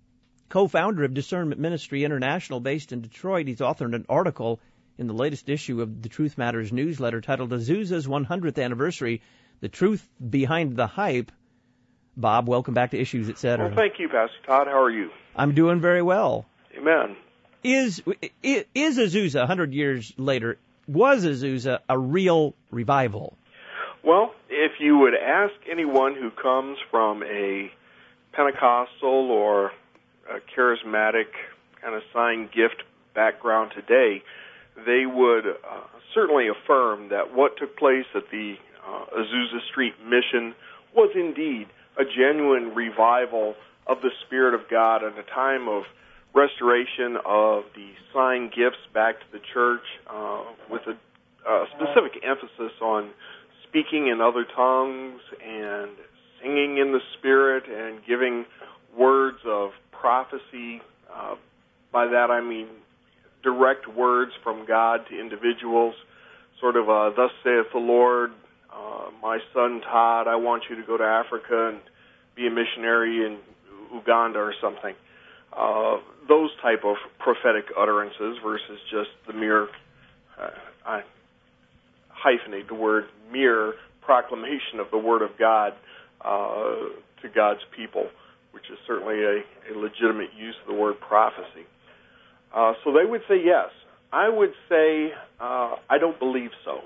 A: co-founder of Discernment Ministry International based in Detroit. He's authored an article in the latest issue of the Truth Matters newsletter titled Azusa's one hundredth Anniversary, The Truth Behind the Hype. Bob, welcome back to Issues, et cetera.
O: Well, thank you, Pastor Todd. How are you?
A: I'm doing very well.
O: Amen.
A: Is is Azusa, one hundred years later, was Azusa a real revival?
O: Well, if you would ask anyone who comes from a Pentecostal or a charismatic kind of sign gift background today, they would uh, certainly affirm that what took place at the uh, Azusa Street Mission was indeed a genuine revival of the Spirit of God at a time of restoration of the sign gifts back to the church uh, with a uh, specific emphasis on speaking in other tongues and singing in the Spirit and giving words of prophecy. Uh, by that I mean direct words from God to individuals, sort of a, thus saith the Lord, uh, my son Todd, I want you to go to Africa and be a missionary in Uganda or something. Uh, those type of prophetic utterances versus just the mere, uh, I hyphenate the word, mere proclamation of the Word of God uh, to God's people, which is certainly a, a legitimate use of the word prophecy. Uh, so they would say yes. I would say uh, I don't believe so.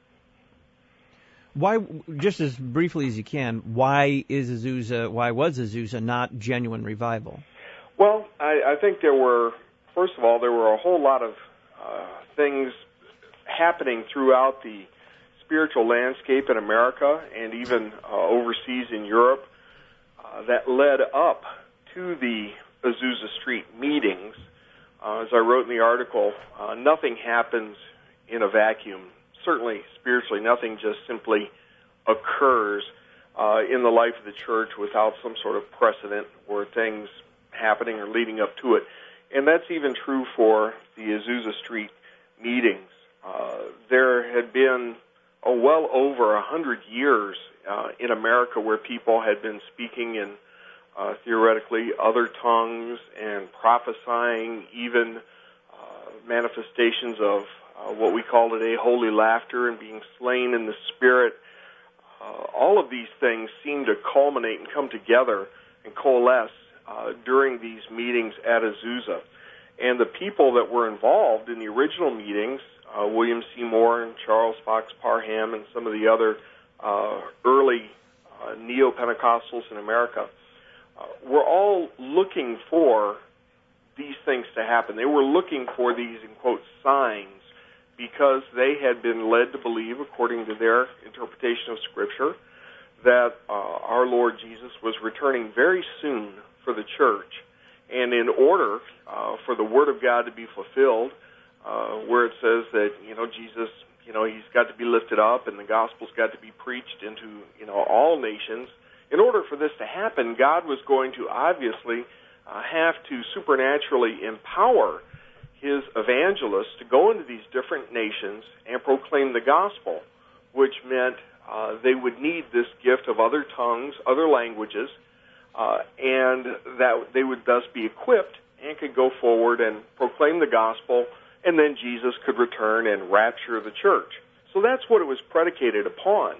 A: Why, just as briefly as you can, why is Azusa, why was Azusa not genuine revival?
O: Well, I, I think there were, first of all, there were a whole lot of uh, things happening throughout the spiritual landscape in America and even uh, overseas in Europe uh, that led up to the Azusa Street meetings. Uh, as I wrote in the article, uh, nothing happens in a vacuum. Certainly, spiritually, nothing just simply occurs uh, in the life of the church without some sort of precedent or things happening or leading up to it. And that's even true for the Azusa Street meetings. Uh, there had been oh, well over a hundred years uh, in America where people had been speaking in uh, theoretically other tongues and prophesying, even uh, manifestations of uh, what we call today holy laughter and being slain in the Spirit. Uh, all of these things seem to culminate and come together and coalesce uh, during these meetings at Azusa. And the people that were involved in the original meetings, uh, William Seymour and Charles Fox Parham and some of the other uh, early uh, neo-Pentecostals in America, uh, were all looking for these things to happen. They were looking for these, in quote, signs, because they had been led to believe, according to their interpretation of Scripture, that uh, our Lord Jesus was returning very soon for the church. And in order uh, for the Word of God to be fulfilled, uh, where it says that, you know, Jesus, you know, he's got to be lifted up and the gospel's got to be preached into, you know, all nations. In order for this to happen, God was going to obviously uh, have to supernaturally empower his evangelists to go into these different nations and proclaim the gospel, which meant uh, they would need this gift of other tongues, other languages, uh, and that they would thus be equipped and could go forward and proclaim the gospel, and then Jesus could return and rapture the church. So that's what it was predicated upon.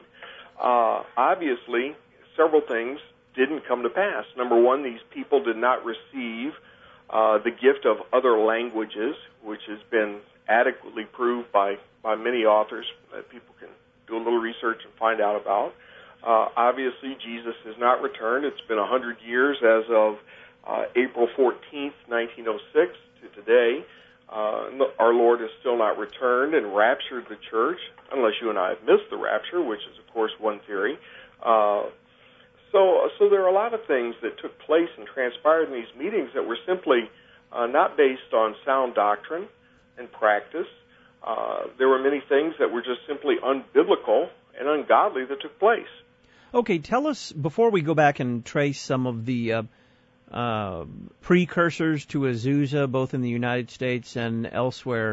O: Uh, obviously, several things didn't come to pass. Number one, these people did not receive Uh, the gift of other languages, which has been adequately proved by, by many authors that people can do a little research and find out about. Uh, obviously, Jesus has not returned. It's been one hundred years as of uh, April fourteenth, nineteen oh six to today. Uh, our Lord has still not returned and raptured the church, unless you and I have missed the rapture, which is, of course, one theory. Uh, So, so there are a lot of things that took place and transpired in these meetings that were simply uh, not based on sound doctrine and practice. Uh, there were many things that were just simply unbiblical and ungodly that took place.
A: Okay, tell us, before we go back and trace some of the uh, uh, precursors to Azusa, both in the United States and elsewhere,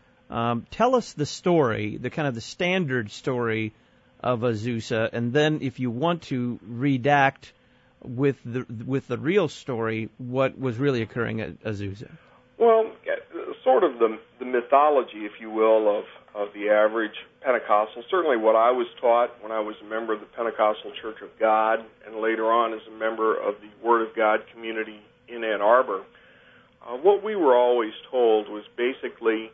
A: um, tell us the story, the kind of the standard story of Azusa, and then if you want to redact with the with the real story, what was really occurring at Azusa?
O: Well, sort of the, the mythology, if you will, of, of the average Pentecostal. Certainly what I was taught when I was a member of the Pentecostal Church of God, and later on as a member of the Word of God community in Ann Arbor. Uh, what we were always told was basically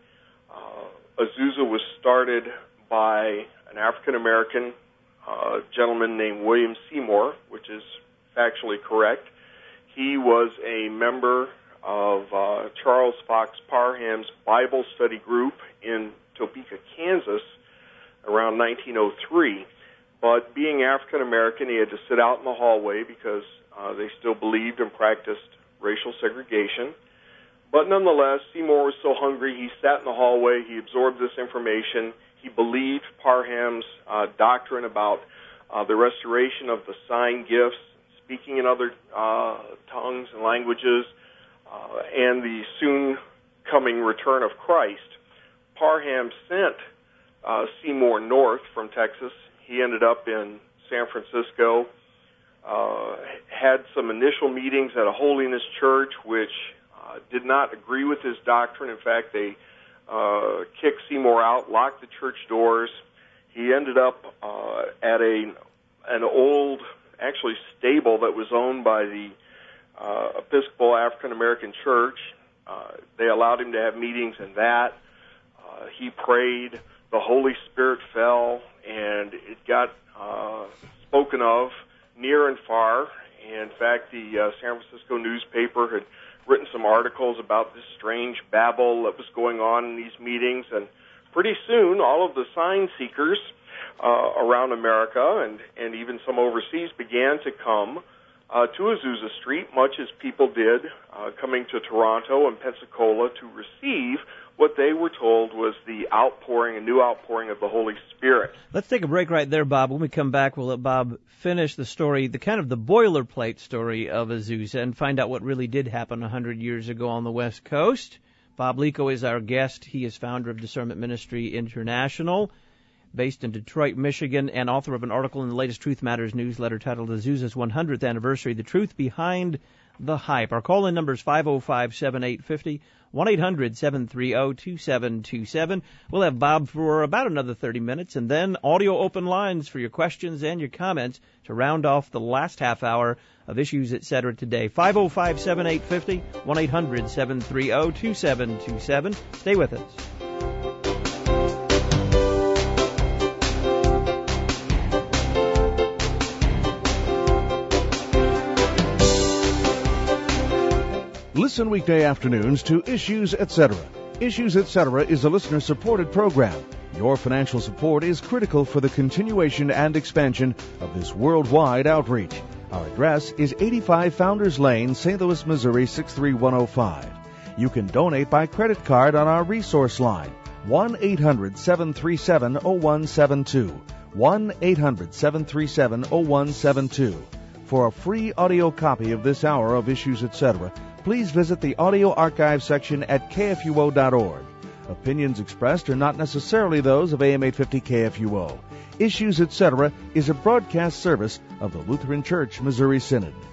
O: uh, Azusa was started by an African-American uh, gentleman named William Seymour, which is factually correct. He was a member of uh, Charles Fox Parham's Bible study group in Topeka, Kansas, around nineteen oh three. But being African-American, he had to sit out in the hallway because uh, they still believed and practiced racial segregation. But nonetheless, Seymour was so hungry, he sat in the hallway, he absorbed this information, he believed Parham's uh, doctrine about uh, the restoration of the sign gifts, speaking in other uh, tongues and languages, uh, and the soon coming return of Christ. Parham sent uh, Seymour north from Texas. He ended up in San Francisco, uh, had some initial meetings at a holiness church, which uh, did not agree with his doctrine. In fact, they uh, kicked Seymour out, locked the church doors. He ended up uh, at a an old, actually stable that was owned by the uh, Episcopal African American Church. Uh, they allowed him to have meetings in that. Uh, he prayed. The Holy Spirit fell, and it got uh, spoken of near and far. In fact, the uh, San Francisco newspaper had written some articles about this strange babble that was going on in these meetings, and pretty soon all of the sign seekers uh, around America and, and even some overseas began to come uh, to Azusa Street, much as people did uh, coming to Toronto and Pensacola to receive what they were told was the outpouring, a new outpouring of the Holy Spirit.
A: Let's take a break right there, Bob. When we come back, we'll let Bob finish the story, the kind of the boilerplate story of Azusa, and find out what really did happen one hundred years ago on the West Coast. Bob Lico is our guest. He is founder of Discernment Ministry International, based in Detroit, Michigan, and author of an article in the latest Truth Matters newsletter titled Azusa's one hundredth Anniversary, The Truth Behind the Hype. Our call-in number is five oh five, seven eight five oh, one eight hundred, seven three oh, two seven two seven. We'll have Bob for about another thirty minutes, and then audio open lines for your questions and your comments to round off the last half hour of Issues Etc. today. five oh five, seven eight five oh, one eight hundred, seven three oh, two seven two seven. Stay with us.
K: Listen weekday afternoons to Issues Etc. Issues Etc. is a listener-supported program. Your financial support is critical for the continuation and expansion of this worldwide outreach. Our address is eighty-five Founders Lane, Saint Louis, Missouri, six three one oh five. You can donate by credit card on our resource line, one eight hundred, seven three seven, oh one seven two, one eight hundred, seven three seven, oh one seven two. For a free audio copy of this hour of Issues Etc., please visit the audio archive section at K F U O dot org. Opinions expressed are not necessarily those of A M eight fifty K F U O. Issues Etc. is a broadcast service of the Lutheran Church Missouri Synod.